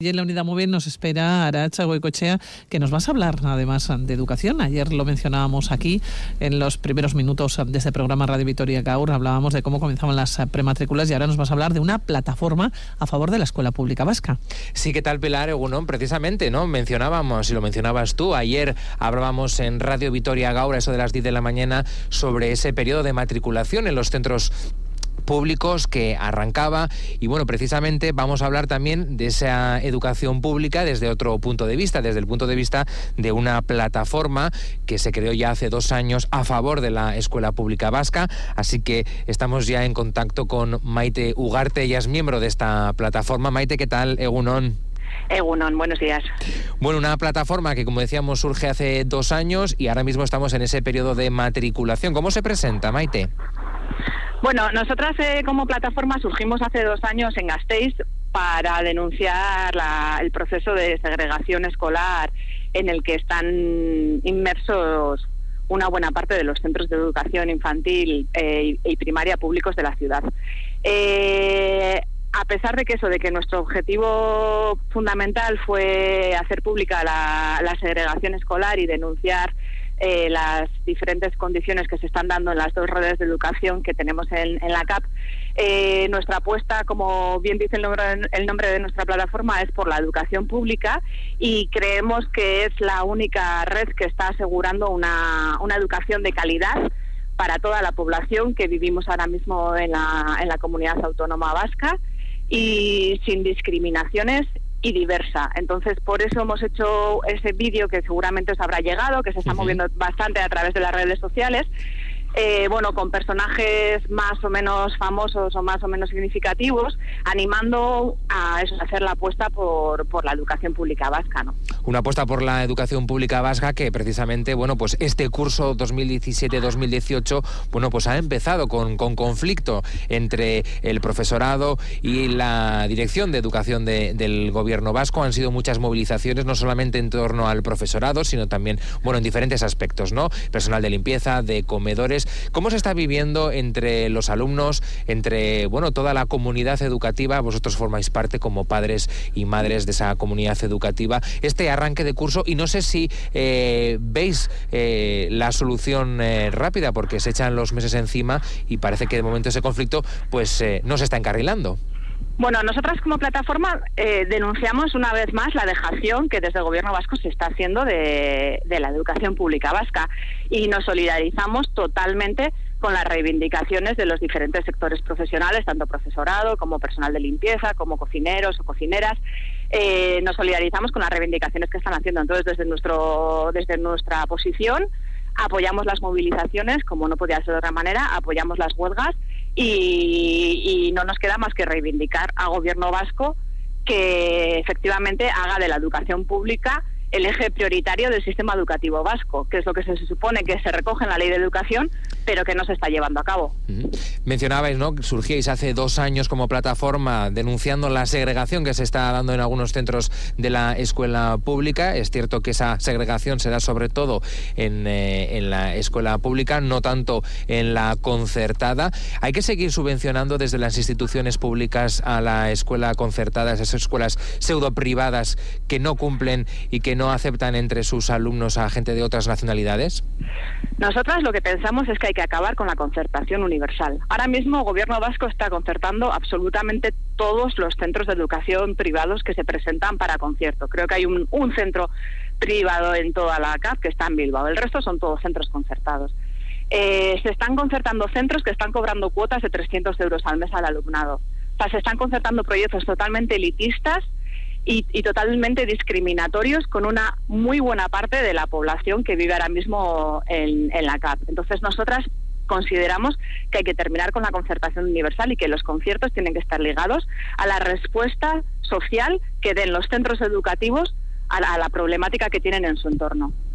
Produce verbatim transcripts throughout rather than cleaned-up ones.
Y en la unidad móvil nos espera Arantxa Goicoechea, que nos vas a hablar además de educación. Ayer lo mencionábamos aquí en los primeros minutos de este programa Radio Vitoria Gaur. Hablábamos de cómo comenzaban las prematrículas y ahora nos vas a hablar de una plataforma a favor de la escuela pública vasca. Sí, ¿qué tal, Pilar Egunon? Precisamente, ¿no? Mencionábamos, y lo mencionabas tú, ayer hablábamos en Radio Vitoria Gaur, a eso de las diez de la mañana, sobre ese periodo de matriculación en los centros públicos que arrancaba y bueno, precisamente vamos a hablar también de esa educación pública desde otro punto de vista, desde el punto de vista de una plataforma que se creó ya hace dos años a favor de la escuela pública vasca, así que estamos ya en contacto con Maite Ugarte, ella es miembro de esta plataforma. Maite, ¿qué tal? Egunon. Egunon, buenos días. Bueno, una plataforma que, como decíamos, surge hace dos años y ahora mismo estamos en ese periodo de matriculación. ¿Cómo se presenta, Maite? Bueno, nosotras eh, como plataforma surgimos hace dos años en Gasteiz para denunciar la, el proceso de segregación escolar en el que están inmersos una buena parte de los centros de educación infantil eh, y, y primaria públicos de la ciudad. Eh, a pesar de que eso, de que nuestro objetivo fundamental fue hacer pública la, la segregación escolar y denunciar Eh, las diferentes condiciones que se están dando en las dos redes de educación que tenemos en, en la C A P. Eh, nuestra apuesta, como bien dice el nombre, el nombre de nuestra plataforma, es por la educación pública y creemos que es la única red que está asegurando una, una educación de calidad para toda la población que vivimos ahora mismo en la, en la comunidad autónoma vasca y sin discriminaciones y diversa. Entonces, por eso hemos hecho ese vídeo que seguramente os habrá llegado, que se está uh-huh. moviendo bastante a través de las redes sociales, eh, bueno, con personajes más o menos famosos o más o menos significativos, animando a eso, a hacer la apuesta por, por la educación pública vasca, ¿no? Una apuesta por la educación pública vasca que precisamente, bueno, pues este curso dos mil diecisiete dos mil dieciocho, bueno, pues ha empezado con, con conflicto entre el profesorado y la dirección de educación de, del gobierno vasco. Han sido muchas movilizaciones, no solamente en torno al profesorado, sino también, bueno, en diferentes aspectos, ¿no? Personal de limpieza, de comedores. ¿Cómo se está viviendo entre los alumnos, entre, bueno, toda la comunidad educativa? Vosotros formáis parte como padres y madres de esa comunidad educativa, este arranque de curso, y no sé si eh, veis eh, la solución eh, rápida, porque se echan los meses encima y parece que de momento ese conflicto pues eh, no se está encarrilando. Bueno, nosotras como plataforma eh, denunciamos una vez más la dejación que desde el gobierno vasco se está haciendo de, de la educación pública vasca y nos solidarizamos totalmente con las reivindicaciones de los diferentes sectores profesionales, tanto profesorado como personal de limpieza, como cocineros o cocineras. Eh, nos solidarizamos con las reivindicaciones que están haciendo. Entonces, desde nuestro, desde nuestra posición, apoyamos las movilizaciones, como no podía ser de otra manera, apoyamos las huelgas y, y no nos queda más que reivindicar al gobierno vasco que efectivamente haga de la educación pública el eje prioritario del sistema educativo vasco, que es lo que se supone que se recoge en la ley de educación, pero que no se está llevando a cabo. Uh-huh. Mencionabais, ¿no?, que surgíais hace dos años como plataforma denunciando la segregación que se está dando en algunos centros de la escuela pública. Es cierto que esa segregación se da sobre todo en, eh, en la escuela pública, no tanto en la concertada. Hay que seguir subvencionando desde las instituciones públicas a la escuela concertada, esas escuelas pseudo privadas que no cumplen y que no no aceptan entre sus alumnos a gente de otras nacionalidades? Nosotras lo que pensamos es que hay que acabar con la concertación universal. Ahora mismo el gobierno vasco está concertando absolutamente todos los centros de educación privados que se presentan para concierto. Creo que hay un, un centro privado en toda la C A P que está en Bilbao. El resto son todos centros concertados. Eh, se están concertando centros que están cobrando cuotas de trescientos euros al mes al alumnado. O sea, se están concertando proyectos totalmente elitistas Y, y totalmente discriminatorios con una muy buena parte de la población que vive ahora mismo en, en la C A P. Entonces nosotras consideramos que hay que terminar con la concertación universal y que los conciertos tienen que estar ligados a la respuesta social que den los centros educativos a la, a la problemática que tienen en su entorno.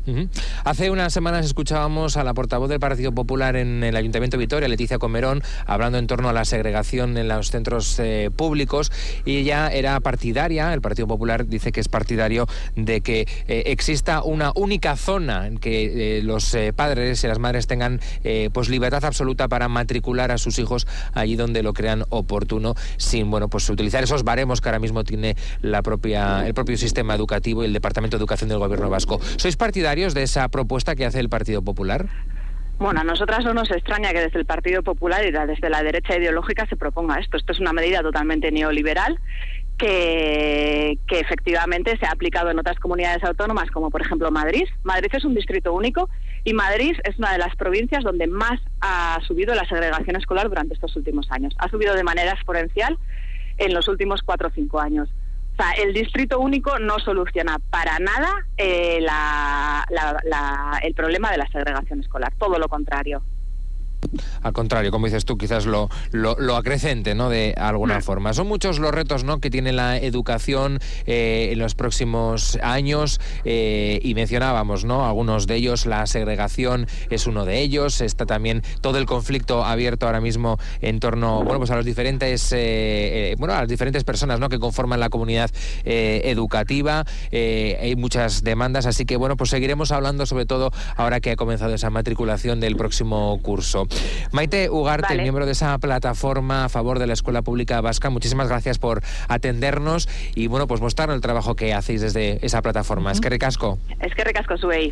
Uh-huh. Hace unas semanas escuchábamos a la portavoz del Partido Popular en el Ayuntamiento de Vitoria, Leticia Comerón, hablando en torno a la segregación en los centros eh, públicos, y ella era partidaria, el Partido Popular dice que es partidario de que eh, exista una única zona en que eh, los eh, padres y las madres tengan eh, pues libertad absoluta para matricular a sus hijos allí donde lo crean oportuno, sin bueno pues utilizar esos baremos que ahora mismo tiene la propia el propio sistema educativo y el Departamento de Educación del Gobierno vasco. ¿Sois partidarios de esa propuesta que hace el Partido Popular? Bueno, a nosotras no nos extraña que desde el Partido Popular y desde la derecha ideológica se proponga esto. Esto es una medida totalmente neoliberal que, que efectivamente se ha aplicado en otras comunidades autónomas, como por ejemplo Madrid. Madrid es un distrito único y Madrid es una de las provincias donde más ha subido la segregación escolar durante estos últimos años. Ha subido de manera exponencial en los últimos cuatro o cinco años. O sea, el distrito único no soluciona para nada eh, la, la, la, el problema de la segregación escolar, todo lo contrario. Al contrario, como dices tú, quizás lo, lo, lo acrecente, ¿no?, de alguna forma. Son muchos los retos, ¿no?, que tiene la educación eh, en los próximos años eh, y mencionábamos, ¿no?, algunos de ellos. La segregación es uno de ellos. Está también todo el conflicto abierto ahora mismo en torno, bueno, pues a los diferentes, eh, eh, bueno, a las diferentes personas, ¿no?, que conforman la comunidad eh, educativa. Eh, hay muchas demandas, así que bueno, pues seguiremos hablando, sobre todo ahora que ha comenzado esa matriculación del próximo curso. Maite Ugarte, vale. miembro de esa plataforma a favor de la escuela pública vasca, muchísimas gracias por atendernos y bueno, pues mostrarnos el trabajo que hacéis desde esa plataforma. Uh-huh. Es que ricasco. Es que ricasco, Suey.